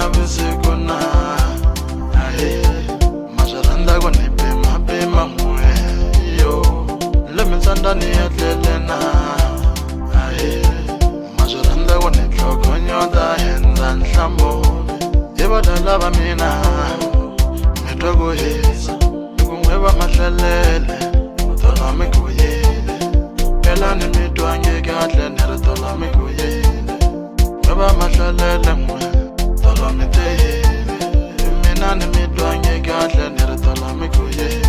visikuna aye masharanda ko ni pema mwe yo lemitsanda ni atlelena aye masharanda ko ni tlhokonyoda henza nhlambo ebadala ba mina metwa go heza kungweba mahlalele utola mekuyele phela nemitwa ngeke atle neritola mekuyele ngweba mahlalele mwe tola miteyele mina nemitwa ngeke atle neritola mekuyele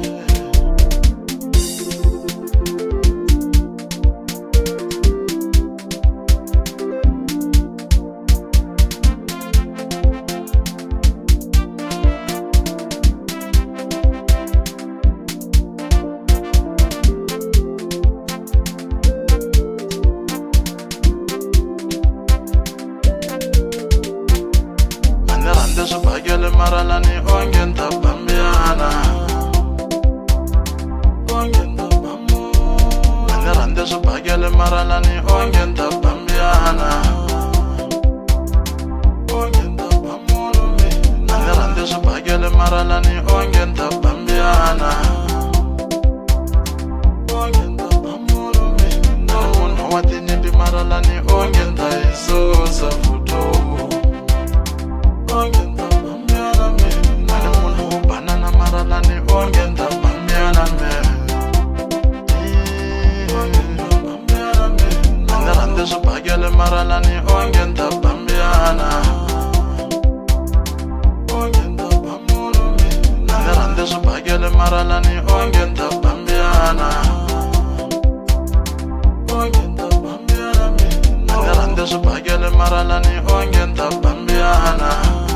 Supagele maralani ongenta bambiana ongenta bamu Anerande supagele maralani ongenta bambiana ongenta bamu Anerande supagele maralani ongenta bambiana ongenta bamu Namuno watini bi maralani ongenta isosa futo ongenta bambiana me namuno banana maralani ongenta bambiana me ongenta bambiana me Anerande supagele maralani ongenta bambiana ongenta bamu Anerande supagele maralani ongenta bambiana ongenta bambiana me Anerande supagele maralani ongenta bambiana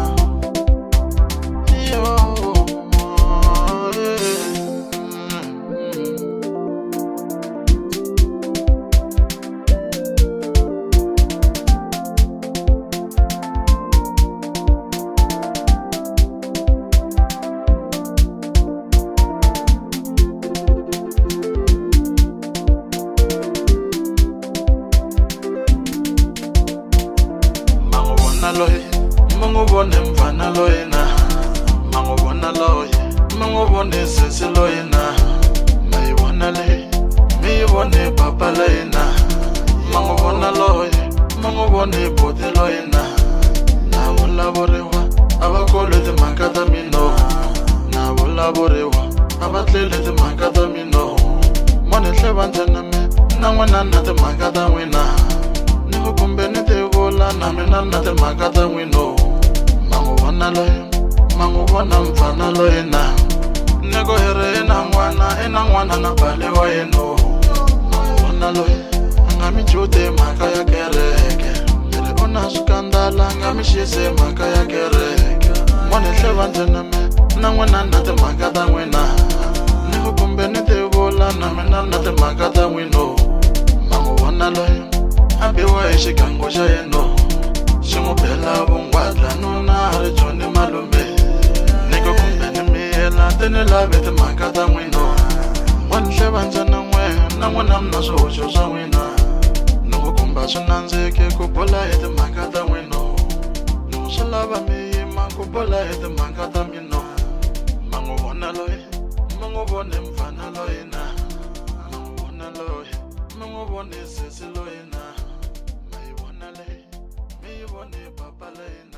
Mangobone mfana loyena mangobona loye mangobone sese loyena mayibona le miyibone papa loyena mangobona loye mangobone bote loyena nabolaborewa abakole te mankata mino nabolaborewa abatlele te mankata mino mone tlebantena me nangwana na te mankata wina kumbe nite vola na mina na te makata wino mangobona loye mangobona mfana loye na nego here ena ngwana na bale wa yeno mangobona loye ngami chute maka ya kereke ele ona skandala ngami shise maka ya kereke mone hlevantse na me na ngwana na te makata wina nego kumbe nite vola na mina na te makata wino mangobona loye abiwa eshikango xa yeno ximupela vungwadla nuna ri joni malume niko kumbe ni miyela tini lave timhaka ta n'wino wa ni hlevandza na n'we na n'wina mna swihoxo swa n'wina loko kumba swi nandziki ku bola hi timhaka ta n'wino loko swi lava mi yima ku bola hi timhaka ta mino ma n'wi vona loyi ma n'wi vone mfana loyi na ma n'wi vona loyi ma n'wi vone sesi loyi na Papa Lane.